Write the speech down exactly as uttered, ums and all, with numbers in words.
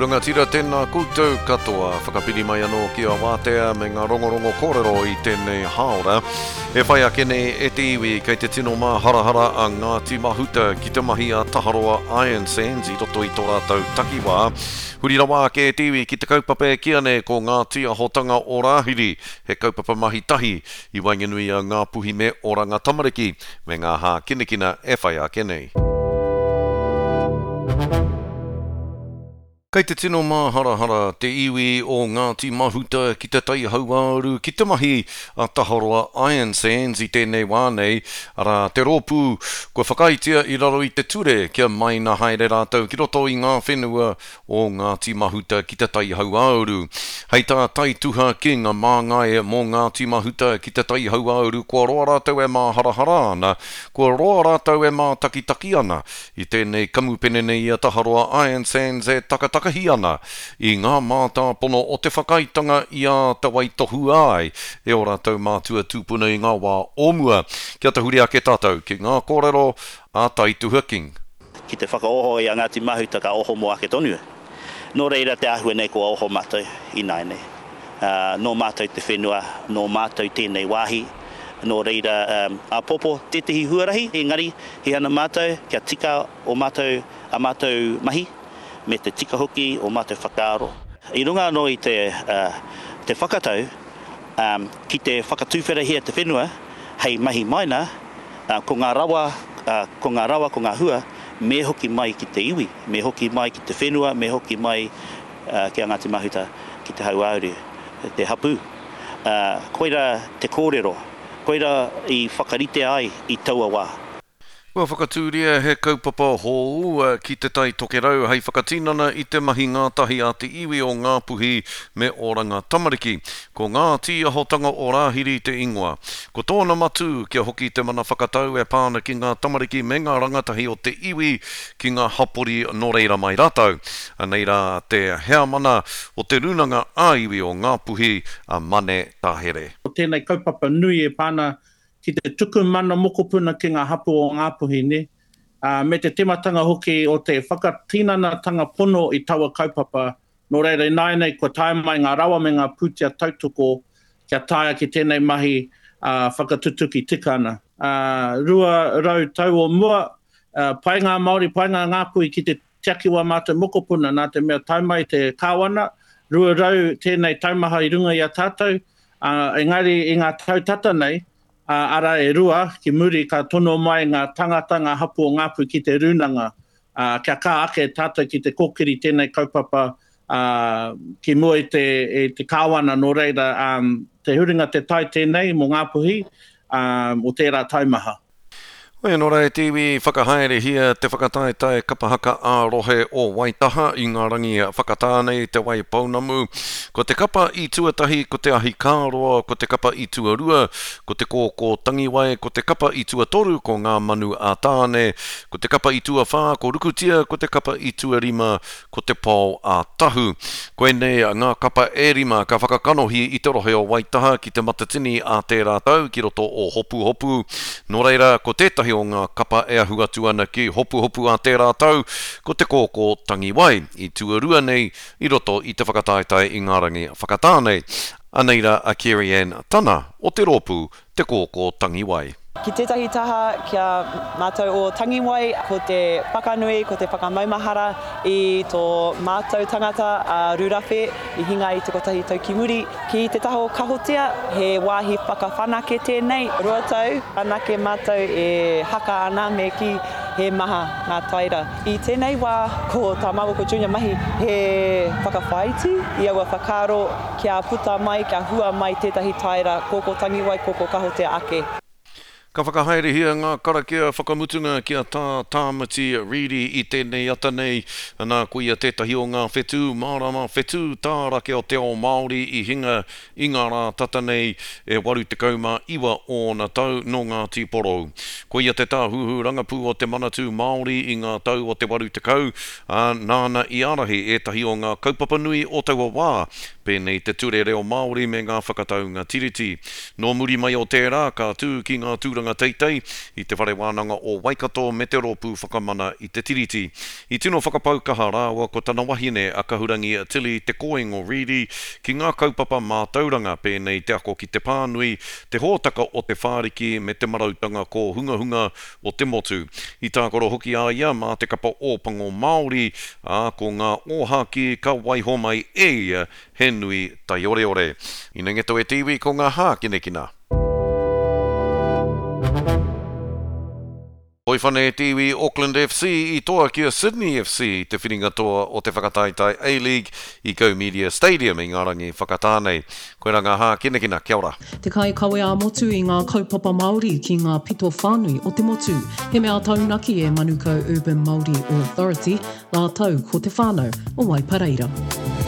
Runga tira tēnā koutou katoa, whakapiri mai anō ki a wātea me ngā rongorongo kōrero i tēnei haora. E whai ake nei e te iwi kei te tino mā harahara a Ngāti Mahuta ki te mahi a Taharoa Iron Sands i roto i tō rātou takiwā. Huri rawa ake e te iwi ki te kaupapa e kia ne ko Ngāti Ahotanga o Rāhiri, he kaupapa mahi tahi i wainganui a ngā puhi me oranga tamariki me ngā hā kinekina e whai ake nei. Kei te tino mā harahara te iwi o Ngāti Mahuta ki te tai hauāru ki te mahi a Taharoa Iron Sands i tēnei wānei. Ara te rōpū, kua whakaitia i raro i te ture kia mai na haere rātou ki roto i ngā whenua o Ngāti Mahuta ki te tai hauāru. Hei tā tai tuha ki ngā māngai mō Ngāti Mahuta ki te tai hauāru, kua roa rātou e mā harahara ana, kua roa rātou e mā takitaki ana i tēnei kamupene nei a Taharoa Iron Sands e takataka hi ana i ngā mātā pono o te whakaitanga i a te waitohu ai e o rātou mātua tūpuna i ngā wā omua. Kia te huri ake tātou ki ngā kōrero a Tai Tuha King. Ki te whakaoho i a Ngāti Mahuta ka oho mo ake tonu. Nō reira te ahua nei ko oho mātou i nai nei. Uh, nō mātou te whenua, nō mātou tēnei wāhi, nō reira um, a popo te tehi huarahi, engari he ana mātou kia tika o mātou a mātou mahi, me te tika hoki o mātou whakaaro. I runga anō i te, uh, te whakatau, um, ki te whakatūwhera hea te whenua, hei mahi maina, uh, ko ngā rawa, uh, ko ngā rawa, ko ngā hua, me hoki mai ki te iwi, me hoki mai ki te whenua, me hoki mai uh, ki a Ngāti Mahuta ki te hauāuru, te hapu. Uh, koira te kōrero, koira i whakarite ai i taua wā. Ua whakatūria he kaupapa hou uh, ki te tai tokerau hei whakatinana i te mahi ngātahi a te iwi o ngā puhi me oranga tamariki. Ko Ngāti Ahotanga o Rāhiri te ingoa. Ko tōna matu kia hoki te mana whakatau e pāna ki ngā tamariki me ngā rangatahi o te iwi ki ngā hapori no reira mai rātau. Nei rā te hea mana o te runanga a iwi o ngā puhi a Mane Tahere. O tēnei kaupapa nui e pāna ki te tuku mana mokopuna ki ngā hapu o ngā puhi ne. Uh, me te tematanga hoki o te whakatinana tanga pono i taua kaupapa. Nō reira nai nei kua tae mai ngā rawa me ngā pūtia tautoko kia taia ki tēnei mahi uh, whakatutuki tikana. Uh, rua rau tau o mua, uh, pai ngā Māori, pai ngā ngā puhi ki te tiakiwa mātou mokopuna nā te mea tae mai te kāwana. Rua rau tēnei taumaha i runga i a tātou. Uh, engari i ngā tautata nei, Uh, ara e rua, ki muri ka tono mai ngā tangata ngā hapu o ngāpu ki te runanga. Uh, kia kā ake tātou ki te kokiri tēnei kaupapa uh, ki mua i te, e te kāwana no reira um, te huringa te tai tēnei mo ngāpuhi um, o tērā taumaha. Oi, nō rei te iwi whakahaere hia te whakataetae kapahaka a rohe o Waitaha i ngā rangi whakatānei te wai paunamu. Ko te kapa i tuatahi, ko te ahi kāroa, ko te kapa i tuarua, ko te kōkō tangiwai, ko te kapa i tuatoru, ko ngā manu a tāne, ko te kapa i tuawhā, ko rukutia, ko te kapa i tuarima, ko te pō a tahu. Koe nei ngā kapa e rima ka whakakanohi i te rohe o Waitaha ki te matatini a te rātau ki roto o hopu hopu. Nō reira, ko tētahi o ngā kapa e ahu atu ana ki hopu hopu a te rātau, ko te kōkō tangiwai i tuarua nei i roto i te whakataetai i ngā rangi whakatānei. Aneira a Kerry Ann Tana o te rōpū te kōkō tangiwai. Ki tētahi taha kia mātou o tangiwai, ko te whakanui, ko te whakamaumahara i tō mātou tangata a Rūrawhe i hinga i te kotahi tau ki muri. Ki te taho kahotia, he wāhi whakawhanake tēnei. Ruatau, anake mātou e haka ana me ki he maha ngā taira. I tēnei wā, ko tā Mawako Junior mahi, he whakawhaiti, i aua whakaro kia puta mai, kia hua mai tētahi taira, kōkō tangiwai, kōkō kahotia ake. Ka whakahaere hia ngā karakia whakamutunga kia tā tāmati riri i tēnei ata nei nā kuia tētahi o ngā whetū, mārama whetū tārake o te o Māori i hinga i ngā rā tata nei e waru te kauma iwa o na tau no Ngāti Porou. Kuia te tā huhu rangapū o te manatū Māori i ngā tau o te waru te kau, a nāna i arahi e tahi o ngā kaupapa nui o taua wā, pēnei te ture reo Māori me ngā whakataunga tiriti. No muri mai o tērā, ka tū ki ngā tūranga whakapuanga teitei i te whare wānanga o Waikato me te rōpū whakamana i te tiriti. I tino whakapaukaha rāua ko tana wahine a kahurangi a tili te koing o Riri ki ngā kaupapa mā tauranga pēnei te ako ki te pānui, te hōtaka o te whāriki me te marautanga ko hunga hunga o te motu. I tākoro hoki a ia mā te kapa ōpango Māori a ko ngā ōhaki ka waiho mai e ia he nui tai ore ore. Ina ngeto e T V ko ngā hā kine kina. Hoi whane T V Auckland F C I toa kia Sydney F C te whiringa toa o te whakataitai A-League I Go Media Stadium I Ngarangi whakatānei. Koe rā ngā hā kine kina, kia ora. Te kai kawe a motu I ngā kaupapa Māori ki ngā pito whānui o te motu. He mea taunaki e Manukau Urban Māori Authority, ngā tau ko te whānau o Waipareira.